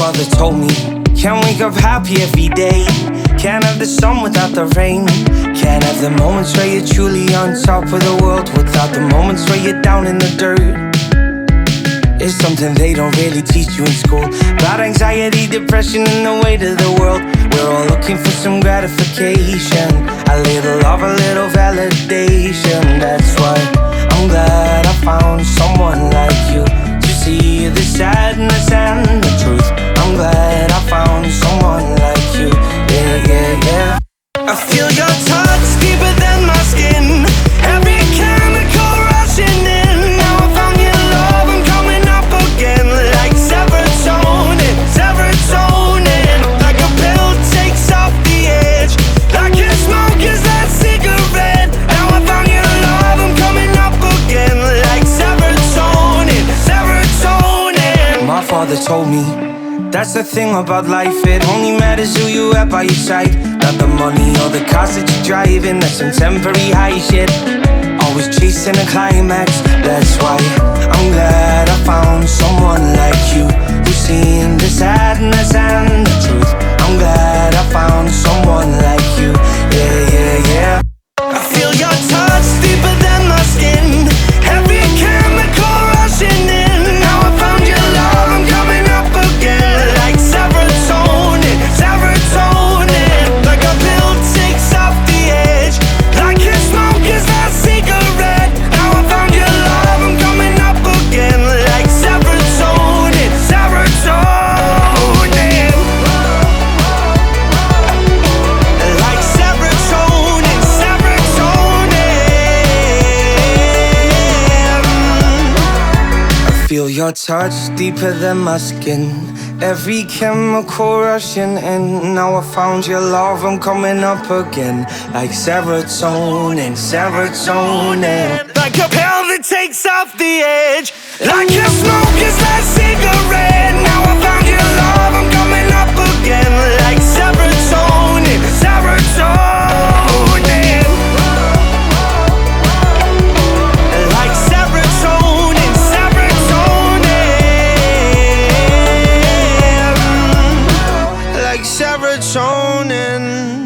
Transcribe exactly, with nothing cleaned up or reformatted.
father told me, can't wake up happy every day, can't have the sun without the rain, can't have the moments where you're truly on top of the world without the moments where you're down in the dirt. It's something they don't really teach you in school, about anxiety, depression, and the weight of the world. We're all looking for some gratification, a little love, a little validation. That's why I'm glad I found someone like you to see the sadness and the truth. I'm glad I found someone like you. Yeah, yeah, yeah. I feel your touch deeper than my skin, every chemical rushing in. Now I found your love, I'm coming up again, like serotonin, serotonin. Like a pill takes off the edge, like your smoke is that cigarette. Now I found your love, I'm coming up again, like serotonin, serotonin. My father told me, that's the thing about life, it only matters who you have by your side, not the money or the cars that you're driving. That's some temporary high shit, always chasing a climax. That's why I'm glad I found someone like you, who's seeing the sadness and the truth. I'm glad I found someone like you. Yeah, yeah, yeah. I feel your touch deeper than my skin, every chemical rushing in. Now I found your love, I'm coming up again, like serotonin, serotonin. Like a pill takes off the edge, like your smoke is that cigarette. Now I found your love, I'm coming up again, like serotonin, serotonin. Like serotonin, serotonin. I feel your touch deeper than my skin, every chemical rushing in. Now I found your love, I'm coming up again, like serotonin, serotonin. Like a pill that takes off the edge, like your smoke is that cigarette. Now I found your love, I'm coming up again, like serotonin, serotonin. Like serotonin, serotonin. Like serotonin.